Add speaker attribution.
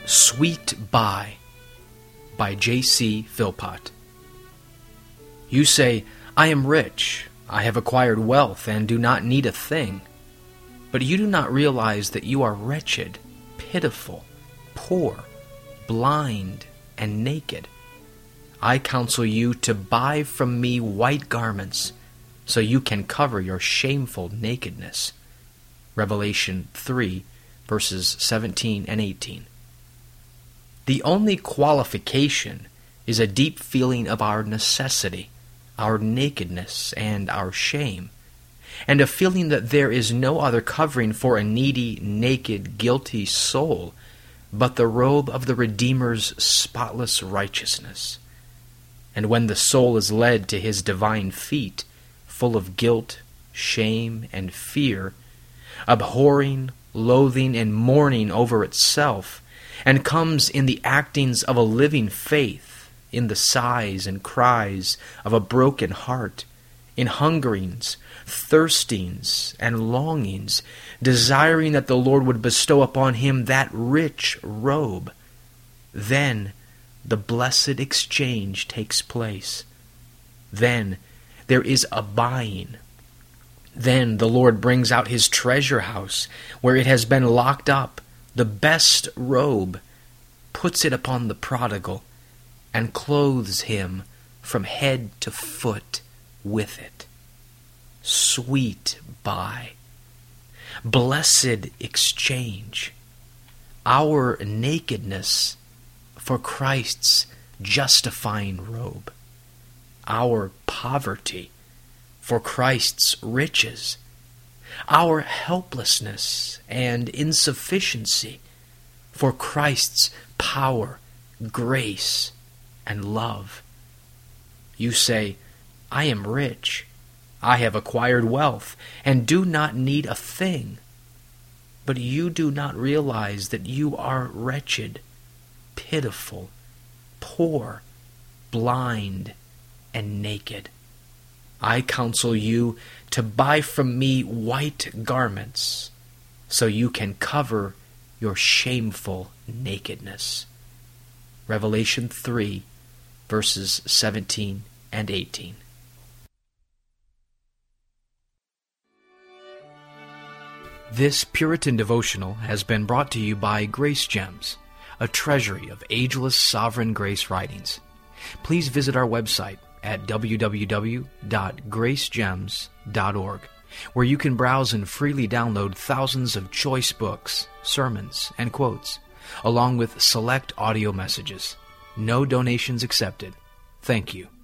Speaker 1: Sweet by J.C. Philpott. You say, I am rich, I have acquired wealth, and do not need a thing. But you do not realize that you are wretched, pitiful, poor, blind, and naked. I counsel you to buy from me white garments, so you can cover your shameful nakedness. Revelation 3, verses 17 and 18. The only qualification is a deep feeling of our necessity, our nakedness, and our shame, and a feeling that there is no other covering for a needy, naked, guilty soul but the robe of the Redeemer's spotless righteousness. And when the soul is led to his divine feet, full of guilt, shame, and fear, abhorring, loathing, and mourning over itself, and comes in the actings of a living faith, in the sighs and cries of a broken heart, in hungerings, thirstings, and longings, desiring that the Lord would bestow upon him that rich robe, then the blessed exchange takes place. Then there is a buying. Then the Lord brings out his treasure house, where it has been locked up, the best robe, puts it upon the prodigal, and clothes him from head to foot with it. Sweet buy. Blessed exchange. Our nakedness for Christ's justifying robe. Our poverty for Christ's riches. Our helplessness and insufficiency for Christ's power, grace, and love. You say, I am rich, I have acquired wealth, and do not need a thing. But you do not realize that you are wretched, pitiful, poor, blind, and naked. I counsel you to buy from me white garments, so you can cover your shameful nakedness. Revelation 3, verses 17 and 18. This Puritan devotional has been brought to you by Grace Gems, a treasury of ageless sovereign grace writings. Please visit our website at www.gracegems.org, where you can browse and freely download thousands of choice books, sermons, and quotes, along with select audio messages. No donations accepted. Thank you.